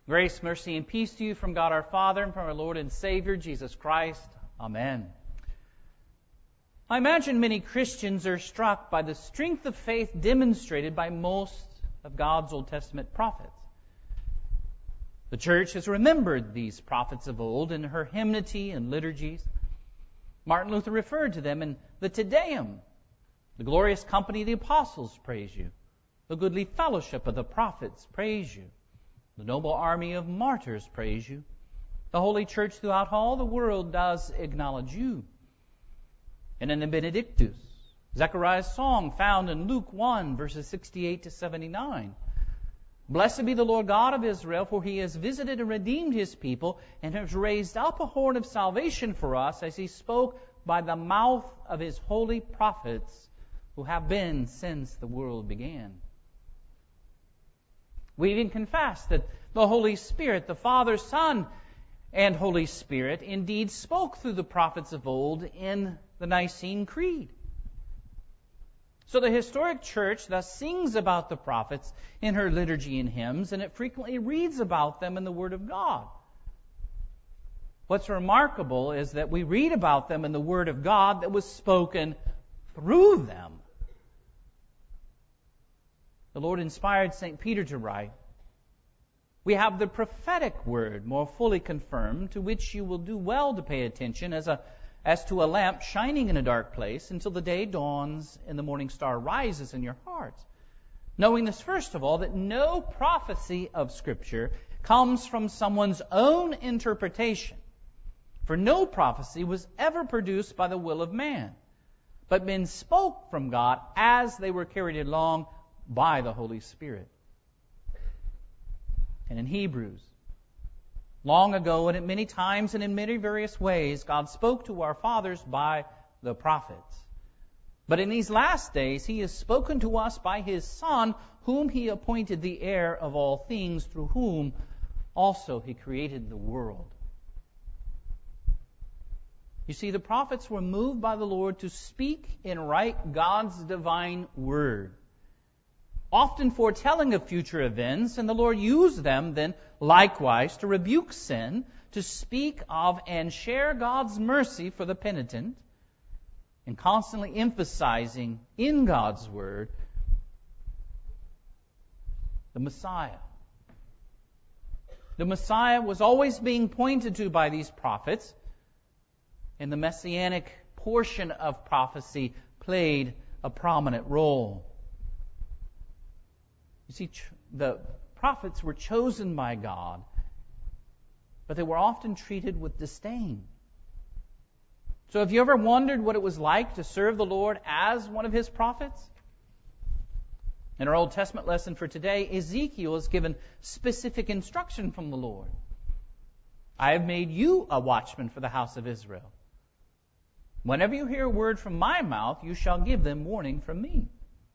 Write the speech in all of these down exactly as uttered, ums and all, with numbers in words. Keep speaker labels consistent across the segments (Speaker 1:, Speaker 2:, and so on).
Speaker 1: Grace, mercy, and peace to you from God our Father and from our Lord and Savior, Jesus Christ. Amen. I imagine many Christians are struck by the strength of faith demonstrated by most of God's Old Testament prophets. The church has remembered these prophets of old in her hymnody and liturgies. Martin Luther referred to them in the Te Deum. The glorious company of the apostles praise you. The goodly fellowship of the prophets praise you. The noble army of martyrs praise you. The holy church throughout all the world does acknowledge you. And in the Benedictus, Zechariah's song found in Luke one, verses sixty-eight to seventy-nine. Blessed be the Lord God of Israel, for he has visited and redeemed his people, and has raised up a horn of salvation for us, as he spoke by the mouth of his holy prophets, who have been since the world began. We even confess that the Holy Spirit, the Father, Son, and Holy Spirit, indeed spoke through the prophets of old in the Nicene Creed. So the historic church thus sings about the prophets in her liturgy and hymns, and it frequently reads about them in the Word of God. What's remarkable is that we read about them in the Word of God that was spoken through them. The Lord inspired Saint Peter to write, "We have the prophetic word more fully confirmed, to which you will do well to pay attention as a as to a lamp shining in a dark place until the day dawns and the morning star rises in your hearts. Knowing this, first of all, that no prophecy of Scripture comes from someone's own interpretation. For no prophecy was ever produced by the will of man, but men spoke from God as they were carried along by the Holy Spirit." And in Hebrews, long ago and at many times and in many various ways, God spoke to our fathers by the prophets. But in these last days, He has spoken to us by His Son, whom He appointed the heir of all things, through whom also He created the world. You see, the prophets were moved by the Lord to speak and write God's divine word, often foretelling of future events, and the Lord used them then likewise to rebuke sin, to speak of and share God's mercy for the penitent, and constantly emphasizing in God's Word the Messiah. The Messiah was always being pointed to by these prophets, and the messianic portion of prophecy played a prominent role. You see, the prophets were chosen by God, but they were often treated with disdain. So have you ever wondered what it was like to serve the Lord as one of His prophets? In our Old Testament lesson for today, Ezekiel is given specific instruction from the Lord. "I have made you a watchman for the house of Israel. Whenever you hear a word from my mouth, you shall give them warning from me."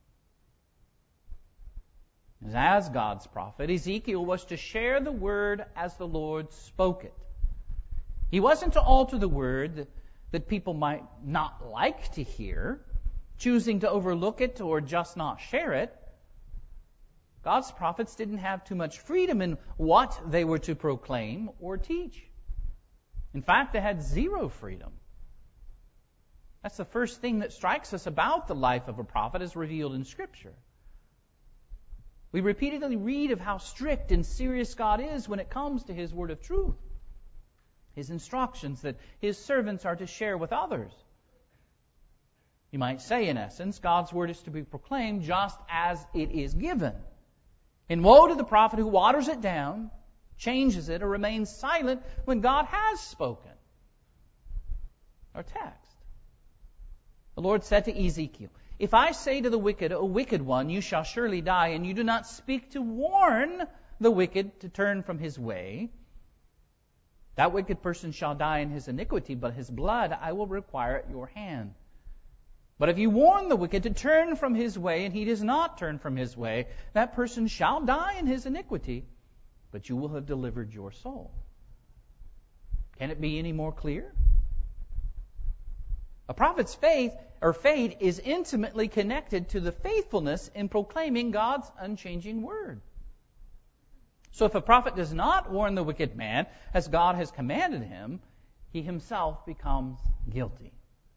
Speaker 1: As God's prophet, Ezekiel was to share the word as the Lord spoke it. He wasn't to alter the word that, that people might not like to hear, choosing to overlook it or just not share it. God's prophets didn't have too much freedom in what they were to proclaim or teach. In fact, they had zero freedom. That's the first thing that strikes us about the life of a prophet as revealed in Scripture. We repeatedly read of how strict and serious God is when it comes to His word of truth, His instructions that His servants are to share with others. You might say, in essence, God's word is to be proclaimed just as it is given. And woe to the prophet who waters it down, changes it, or remains silent when God has spoken. Our text. The Lord said to Ezekiel, "If I say to the wicked, O wicked one, you shall surely die, and you do not speak to warn the wicked to turn from his way, that wicked person shall die in his iniquity, but his blood I will require at your hand. But if you warn the wicked to turn from his way, and he does not turn from his way, that person shall die in his iniquity, but you will have delivered your soul." Can it be any more clear? A prophet's faith or fate is intimately connected to the faithfulness in proclaiming God's unchanging word. So if a prophet does not warn the wicked man as God has commanded him, he himself becomes guilty.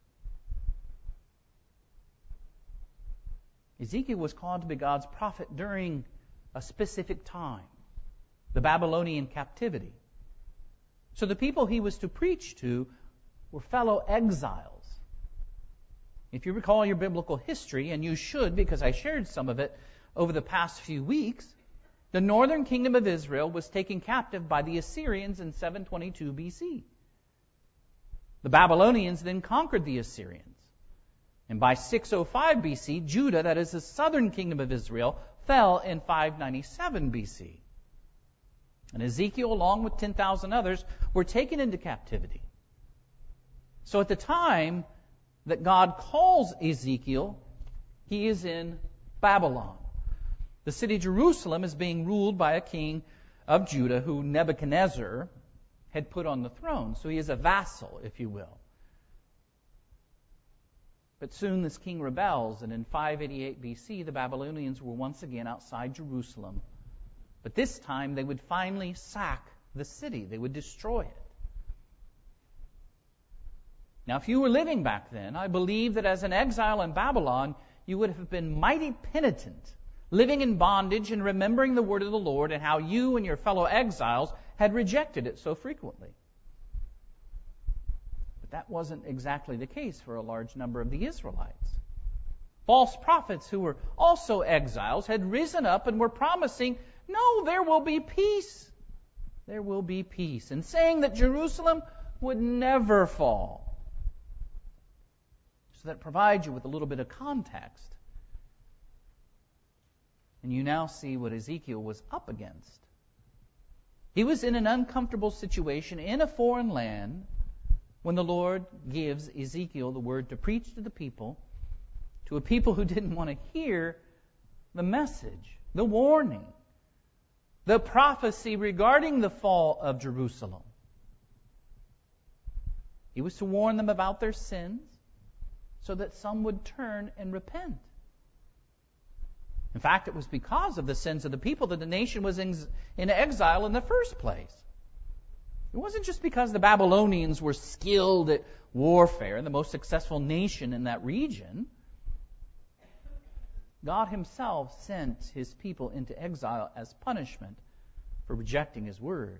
Speaker 1: Ezekiel was called to be God's prophet during a specific time, the Babylonian captivity. So the people he was to preach to were fellow exiles. If you recall your biblical history, and you should because I shared some of it over the past few weeks, the northern kingdom of Israel was taken captive by the Assyrians in seven twenty-two B C. The Babylonians then conquered the Assyrians. And by six oh five B C, Judah, that is the southern kingdom of Israel, fell in five ninety-seven B C. And Ezekiel, along with ten thousand others, were taken into captivity. So at the time that God calls Ezekiel, he is in Babylon. The city of Jerusalem is being ruled by a king of Judah who Nebuchadnezzar had put on the throne. So he is a vassal, if you will. But soon this king rebels, and in five eighty-eight B C, the Babylonians were once again outside Jerusalem. But this time they would finally sack the city. They would destroy it. Now, if you were living back then, I believe that as an exile in Babylon, you would have been mighty penitent, living in bondage and remembering the word of the Lord and how you and your fellow exiles had rejected it so frequently. But that wasn't exactly the case for a large number of the Israelites. False prophets who were also exiles had risen up and were promising, no, there will be peace. There will be peace. And saying that Jerusalem would never fall. So that provides you with a little bit of context. And you now see what Ezekiel was up against. He was in an uncomfortable situation in a foreign land when the Lord gives Ezekiel the word to preach to the people, to a people who didn't want to hear the message, the warning, the prophecy regarding the fall of Jerusalem. He was to warn them about their sins so that some would turn and repent. In fact, it was because of the sins of the people that the nation was in, in exile in the first place. It wasn't just because the Babylonians were skilled at warfare and the most successful nation in that region. God himself sent his people into exile as punishment for rejecting his word.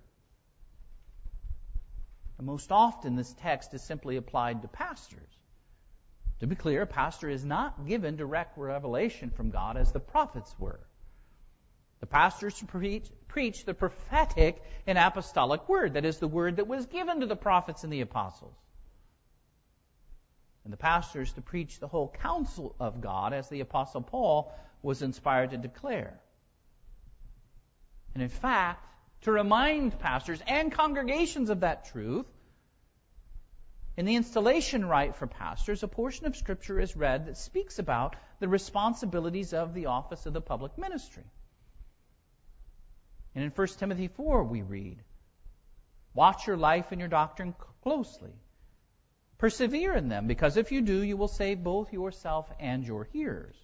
Speaker 1: And most often this text is simply applied to pastors. To be clear, a pastor is not given direct revelation from God as the prophets were. The pastors preach, preach the prophetic and apostolic word, that is, the word that was given to the prophets and the apostles. And the pastors to preach the whole counsel of God, as the Apostle Paul was inspired to declare. And in fact, to remind pastors and congregations of that truth, in the installation rite for pastors, a portion of Scripture is read that speaks about the responsibilities of the office of the public ministry. And in First Timothy four we read, "Watch your life and your doctrine closely. Persevere in them, because if you do, you will save both yourself and your hearers."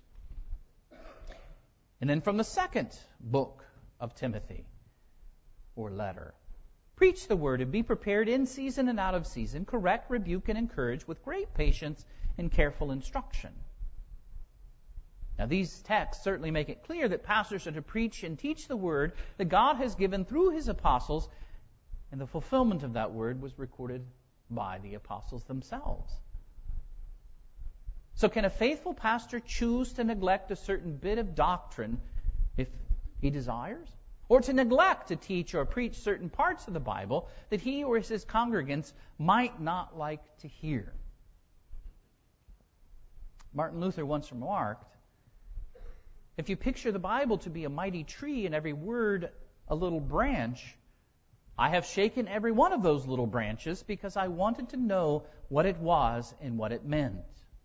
Speaker 1: And then from the second book of Timothy, or letter, "Preach the word and be prepared in season and out of season. Correct, rebuke, and encourage with great patience and careful instruction." Now these texts certainly make it clear that pastors are to preach and teach the word that God has given through his apostles, and the fulfillment of that word was recorded by the apostles themselves. So can a faithful pastor choose to neglect a certain bit of doctrine if he desires? Or to neglect to teach or preach certain parts of the Bible that he or his congregants might not like to hear? Martin Luther once remarked, "If you picture the Bible to be a mighty tree and every word a little branch, I have shaken every one of those little branches because I wanted to know what it was and what it meant."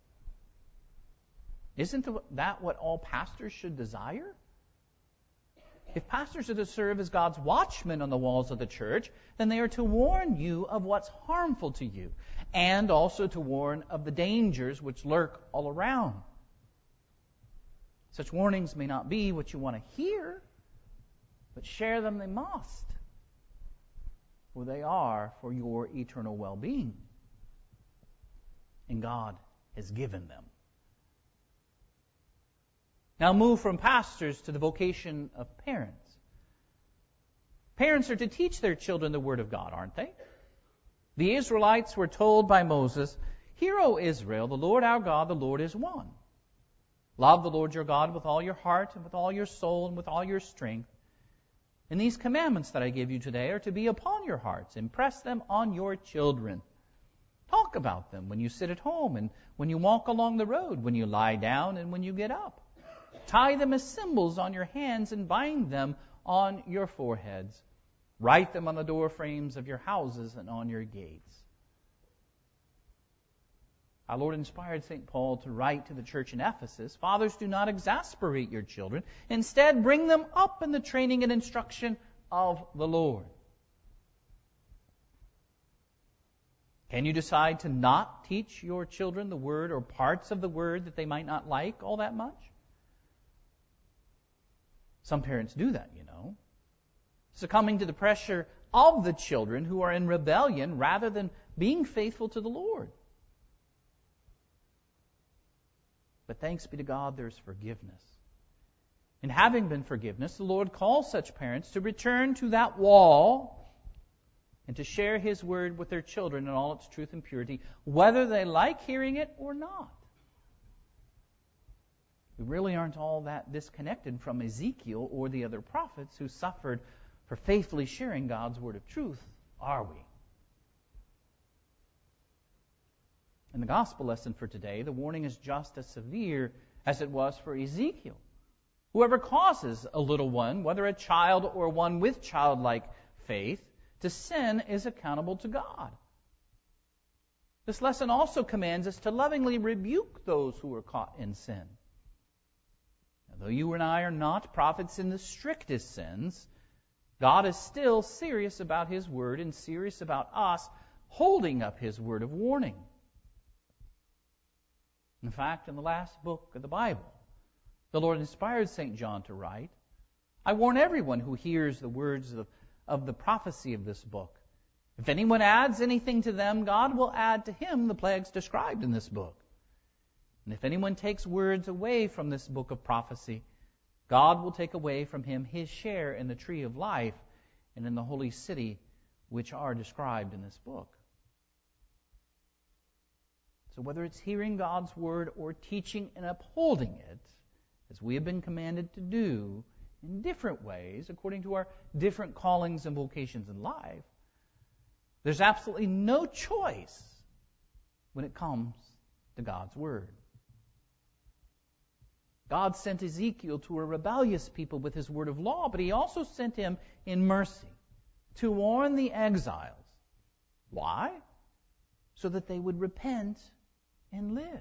Speaker 1: Isn't that what all pastors should desire? If pastors are to serve as God's watchmen on the walls of the church, then they are to warn you of what's harmful to you, and also to warn of the dangers which lurk all around. Such warnings may not be what you want to hear, But share them they must, for they are for your eternal well-being. And God has given them. Now move from pastors to the vocation of parents. Parents are to teach their children the Word of God, aren't they? The Israelites were told by Moses, "Hear, O Israel, the Lord our God, the Lord is one. Love the Lord your God with all your heart and with all your soul and with all your strength. And these commandments that I give you today are to be upon your hearts. Impress them on your children. Talk about them when you sit at home and when you walk along the road, when you lie down and when you get up. Tie them as symbols on your hands and bind them on your foreheads. Write them on the door frames of your houses and on your gates." Our Lord inspired Saint Paul to write to the church in Ephesus, "Fathers, do not exasperate your children. Instead, bring them up in the training and instruction of the Lord." Can you decide to not teach your children the Word or parts of the Word that they might not like all that much? Some parents do that, you know, succumbing to the pressure of the children who are in rebellion rather than being faithful to the Lord. But thanks be to God, there's forgiveness. And having been forgiveness, the Lord calls such parents to return to that wall and to share His Word with their children in all its truth and purity, whether they like hearing it or not. We really aren't all that disconnected from Ezekiel or the other prophets who suffered for faithfully sharing God's word of truth, are we? In the gospel lesson for today, the warning is just as severe as it was for Ezekiel. Whoever causes a little one, whether a child or one with childlike faith, to sin is accountable to God. This lesson also commands us to lovingly rebuke those who are caught in sin. Though you and I are not prophets in the strictest sense, God is still serious about His Word and serious about us holding up His word of warning. In fact, in the last book of the Bible, the Lord inspired Saint John to write, "I warn everyone who hears the words of, of the prophecy of this book. If anyone adds anything to them, God will add to him the plagues described in this book. And if anyone takes words away from this book of prophecy, God will take away from him his share in the tree of life and in the holy city which are described in this book." So whether it's hearing God's word or teaching and upholding it, as we have been commanded to do in different ways according to our different callings and vocations in life, there's absolutely no choice when it comes to God's word. God sent Ezekiel to a rebellious people with His word of law, but He also sent him in mercy to warn the exiles. Why? So that they would repent and live.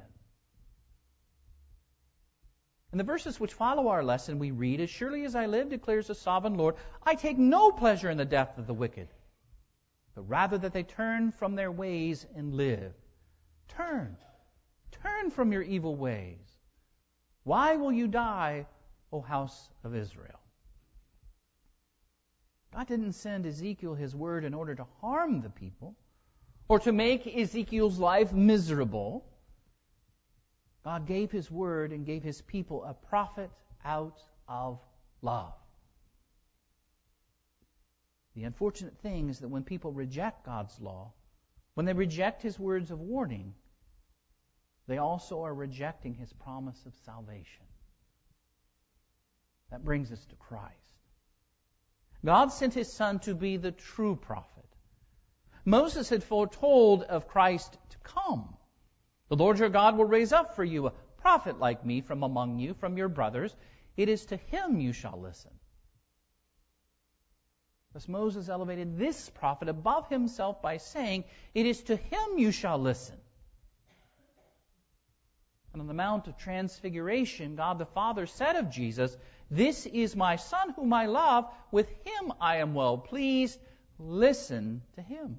Speaker 1: In the verses which follow our lesson, we read, "As surely as I live, declares the sovereign Lord, I take no pleasure in the death of the wicked, but rather that they turn from their ways and live." Turn. Turn from your evil ways. Why will you die, O house of Israel? God didn't send Ezekiel His word in order to harm the people or to make Ezekiel's life miserable. God gave His word and gave His people a prophet out of love. The unfortunate thing is that when people reject God's law, when they reject His words of warning, they also are rejecting His promise of salvation. That brings us to Christ. God sent His Son to be the true prophet. Moses had foretold of Christ to come. "The Lord your God will raise up for you a prophet like me from among you, from your brothers. It is to him you shall listen." Thus Moses elevated this prophet above himself by saying, "It is to him you shall listen." And on the Mount of Transfiguration, God the Father said of Jesus, "This is my Son whom I love. With him I am well pleased. Listen to him."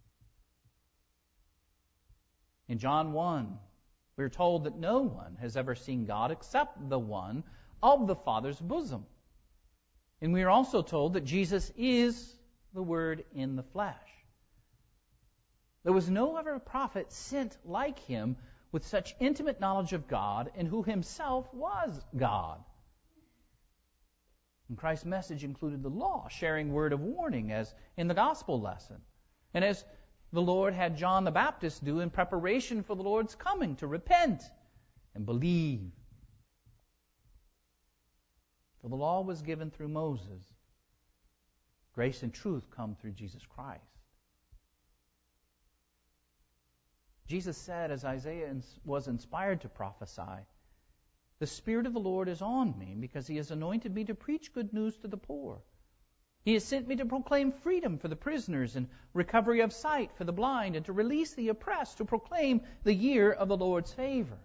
Speaker 1: In John one, we are told that no one has ever seen God except the one of the Father's bosom. And we are also told that Jesus is the Word in the flesh. There was no other prophet sent like him with such intimate knowledge of God and who himself was God. And Christ's message included the law, sharing word of warning as in the gospel lesson. And as the Lord had John the Baptist do in preparation for the Lord's coming, to repent and believe. For the law was given through Moses. Grace and truth come through Jesus Christ. Jesus said, as Isaiah was inspired to prophesy, "The Spirit of the Lord is on me, because He has anointed me to preach good news to the poor. He has sent me to proclaim freedom for the prisoners and recovery of sight for the blind, and to release the oppressed, to proclaim the year of the Lord's favor."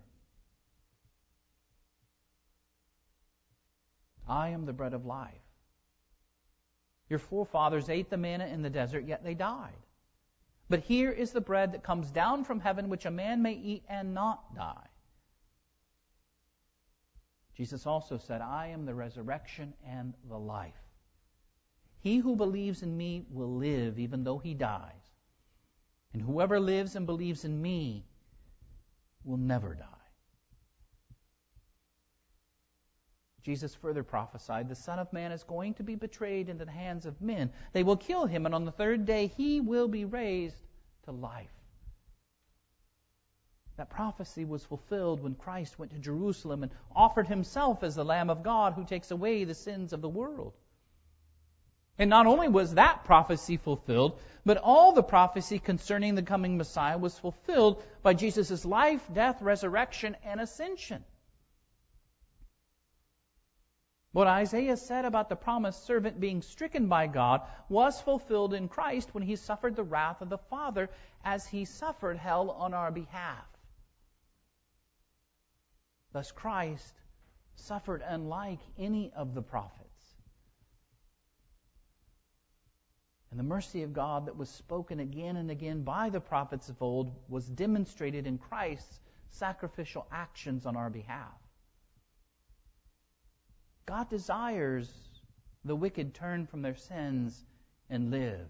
Speaker 1: I am the bread of life. Your forefathers ate the manna in the desert, yet they died. But here is the bread that comes down from heaven, which a man may eat and not die. Jesus also said, "I am the resurrection and the life. He who believes in me will live even though he dies. And whoever lives and believes in me will never die." Jesus further prophesied, "The Son of Man is going to be betrayed into the hands of men. They will kill him, and on the third day he will be raised to life." That prophecy was fulfilled when Christ went to Jerusalem and offered himself as the Lamb of God who takes away the sins of the world. And not only was that prophecy fulfilled, but all the prophecy concerning the coming Messiah was fulfilled by Jesus' life, death, resurrection, and ascension. What Isaiah said about the promised servant being stricken by God was fulfilled in Christ when he suffered the wrath of the Father as he suffered hell on our behalf. Thus Christ suffered unlike any of the prophets. And the mercy of God that was spoken again and again by the prophets of old was demonstrated in Christ's sacrificial actions on our behalf. God desires the wicked turn from their sins and live.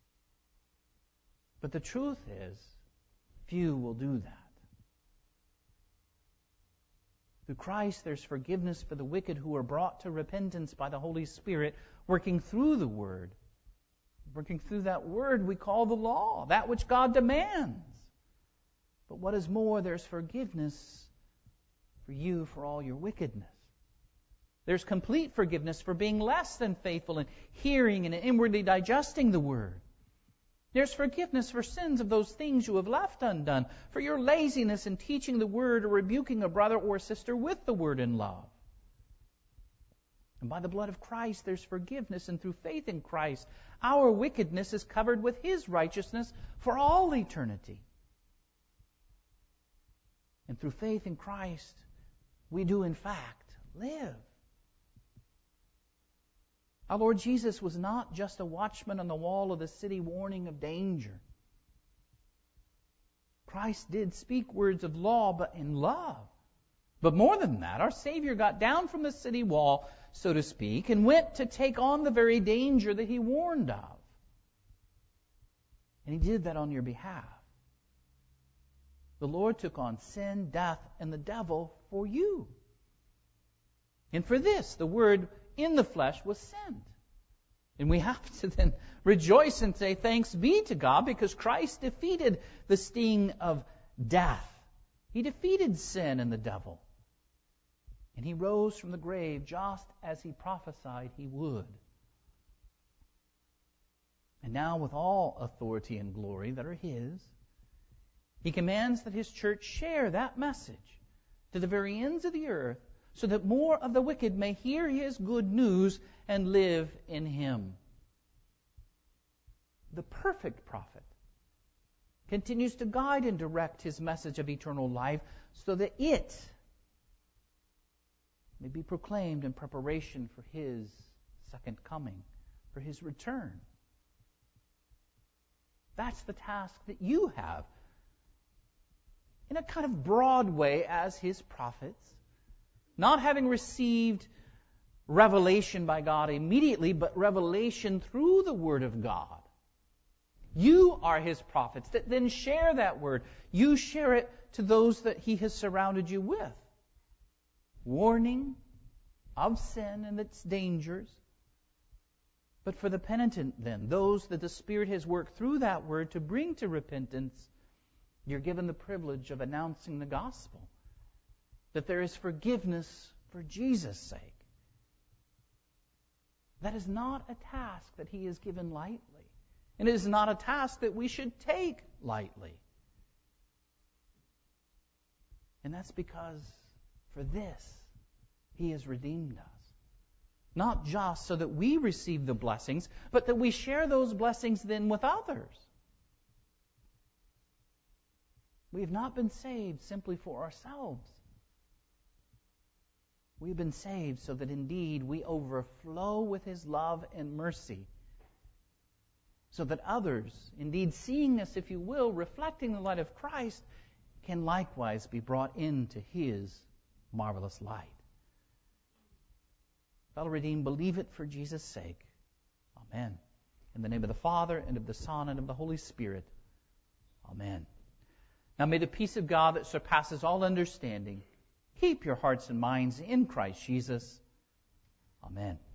Speaker 1: But the truth is, few will do that. Through Christ, there's forgiveness for the wicked who are brought to repentance by the Holy Spirit, working through the Word. Working through that Word we call the law, that which God demands. But what is more, there's forgiveness for you for all your wickedness. There's complete forgiveness for being less than faithful in hearing and inwardly digesting the Word. There's forgiveness for sins of those things you have left undone, for your laziness in teaching the Word or rebuking a brother or sister with the Word in love. And by the blood of Christ, there's forgiveness, and through faith in Christ, our wickedness is covered with His righteousness for all eternity. And through faith in Christ, we do in fact live. Our Lord Jesus was not just a watchman on the wall of the city warning of danger. Christ did speak words of law, but in love. But more than that, our Savior got down from the city wall, so to speak, and went to take on the very danger that He warned of. And He did that on your behalf. The Lord took on sin, death, and the devil for you. And for this, the Word in the flesh was sent. And we have to then rejoice and say thanks be to God, because Christ defeated the sting of death. He defeated sin and the devil. And He rose from the grave just as He prophesied He would. And now, with all authority and glory that are His, He commands that His church share that message to the very ends of the earth, so that more of the wicked may hear His good news and live in Him. The perfect prophet continues to guide and direct His message of eternal life, so that it may be proclaimed in preparation for His second coming, for His return. That's the task that you have, in a kind of broad way, as His prophets. Not having received revelation by God immediately, but revelation through the Word of God. You are His prophets that then share that Word. You share it to those that He has surrounded you with. Warning of sin and its dangers. But for the penitent then, those that the Spirit has worked through that Word to bring to repentance, you're given the privilege of announcing the gospel. That there is forgiveness for Jesus' sake. That is not a task that He has given lightly. And it is not a task that we should take lightly. And that's because for this, He has redeemed us. Not just so that we receive the blessings, but that we share those blessings then with others. We have not been saved simply for ourselves. We've been saved so that indeed we overflow with His love and mercy. So that others, indeed seeing us, if you will, reflecting the light of Christ, can likewise be brought into His marvelous light. Fellow redeemed, believe it for Jesus' sake. Amen. In the name of the Father, and of the Son, and of the Holy Spirit. Amen. Now may the peace of God that surpasses all understanding keep your hearts and minds in Christ Jesus. Amen.